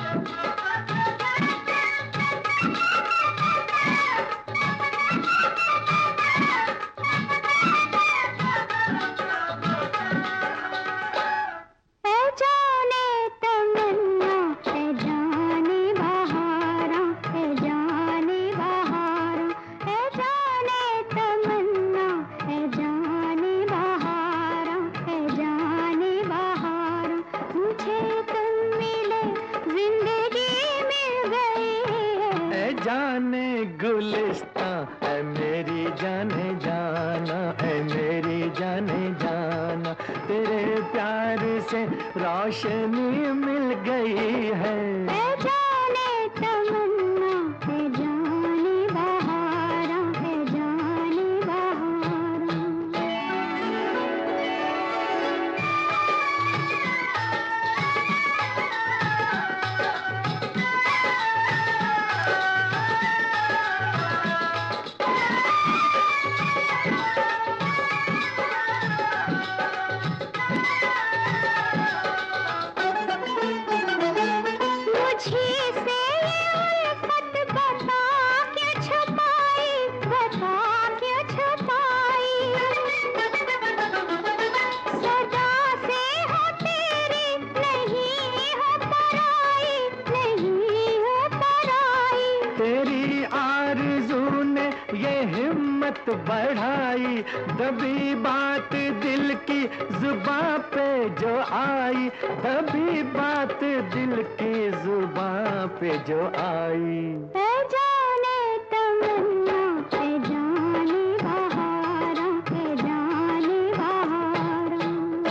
जाने गुलिस्तां ऐ मेरी जाने जाना, ऐ मेरी जाने जाना, तेरे प्यार से रोशनी मिल गई है। ऐ जाने तमन्ना, ऐ जाने बहारा, ऐ जाने बहारा। तेरी आरज़ू ने ये हिम्मत बढ़ाई, दबी बात दिल की जुबां पे जो आई, दबी बात दिल की जुबां पे जो आई। ऐ जाने तमन्ना, ऐ जाने बहारा, ऐ जाने बहारा।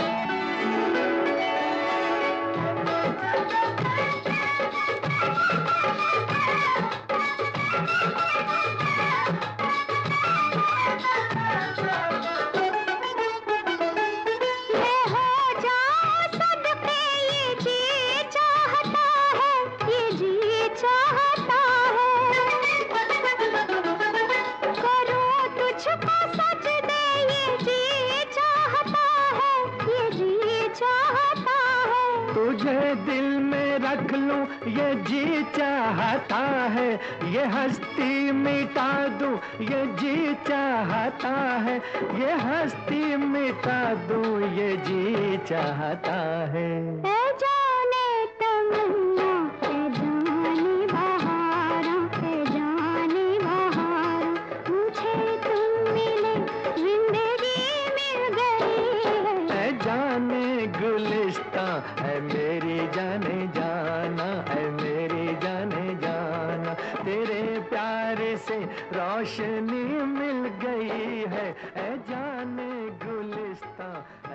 तुझे दिल में रख लूं ये जी चाहता है, ये हस्ती मिटा दूं ये जी चाहता है, ये हस्ती मिटा दूं ये जी चाहता है। ऐ जाने तमन्ना, ऐ जाने बहारा, ऐ जाने बहारा, मुझे तुम मिले जिंदगी मिल गई है। ऐ जाने गुलिस्तां ऐ मेरी जाने जाना, ऐ मेरी जाने जाना, तेरे प्यार से रोशनी मिल गई है। ऐ जाने गुलिस्तां